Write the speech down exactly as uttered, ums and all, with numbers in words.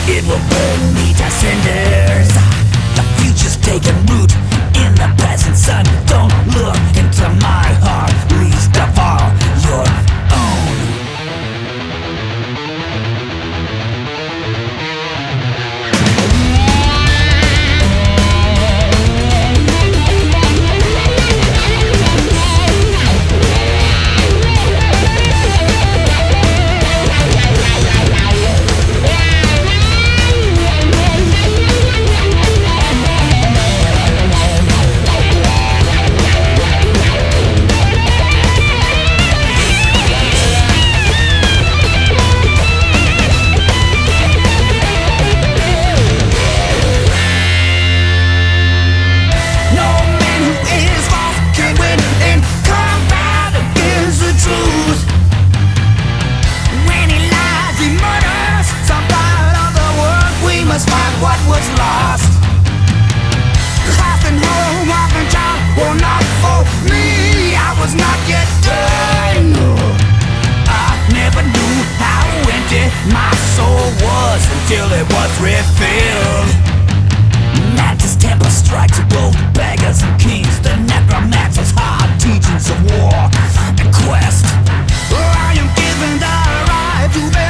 It will burn me to cinders. The future's taking root in the present, son. Don't look into my heart, least of all your own. What was lost? Lost and home, lost and child, well not for me. I was not yet done. I never knew how empty my soul was until it was refilled. Mantis temper strikes both beggars and kings. The necromancer's hard teachings of war and quest. I am given the right to bear